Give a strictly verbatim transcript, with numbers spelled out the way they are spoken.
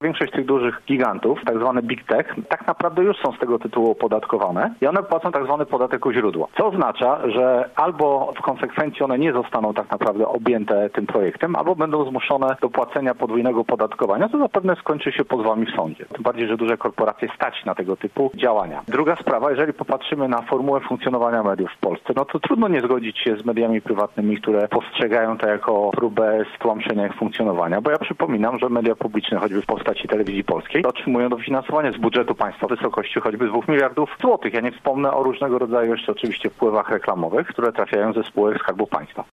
większość tych dużych gigantów, tak zwane big tech, tak naprawdę już są z tego tytułu opodatkowane i one płacą tak zwany podatek u źródła. Co oznacza, że albo w konsekwencji one nie zostaną tak naprawdę objęte tym projektem, albo będą zmuszone do płacenia podwójnego opodatkowania, co zapewne skończy się pozwami w sądzie. Tym bardziej, że duże korporacje stać na tego typu działania. Druga sprawa, jeżeli popatrzymy na formułę funkcjonowania mediów w Polsce, no to trudno nie zgodzić się z mediami prywatnymi, które postrzegają to jako próbę stłamszenia ich funkcjonowania, bo ja przypominam, że media publiczne, choćby w postaci telewizji polskiej, otrzymują dofinansowanie z budżetu państwa w wysokości choćby dwóch miliardów złotych. Ja nie wspomnę o różnego rodzaju jeszcze oczywiście wpływach reklamowych, które trafiają ze spółek Skarbu Państwa.